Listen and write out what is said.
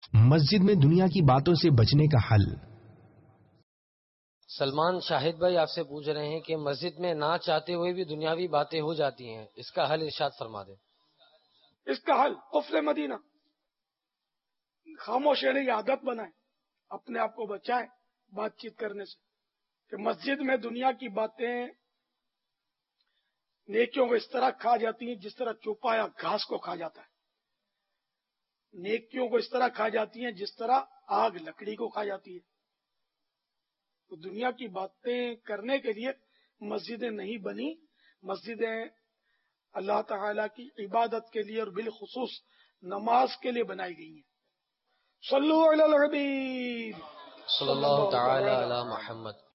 मस्जिद में दुनिया की बातों से बचने का हल। सलमान शाहिद भाई आपसे पूछ रहे हैं कि मस्जिद में ना चाहते हुए भी दुनियावी बातें हो जाती हैं, इसका हल इरशाद फरमा दें। इसका हल कुफ्र मदीना, खामोश रहने की आदत बनाए, अपने आप को बचाए बातचीत करने से। कि मस्जिद में दुनिया की बातें नेकियों को इस तरह खा जाती हैं जिस तरह चौपाया घास को खा जाता है। नेकियों को इस तरह खा जाती हैं जिस तरह आग लकड़ी को खा जाती है। तो दुनिया की बातें करने के लिए मस्जिदें नहीं बनी। मस्जिदें अल्लाह ताला की इबादत के लिए और बिलखुसूस नमाज के लिए बनाई गई हैं। सल्लल्लाहु अलैहि सल्लल्लाहु तआला अला मुहम्मद।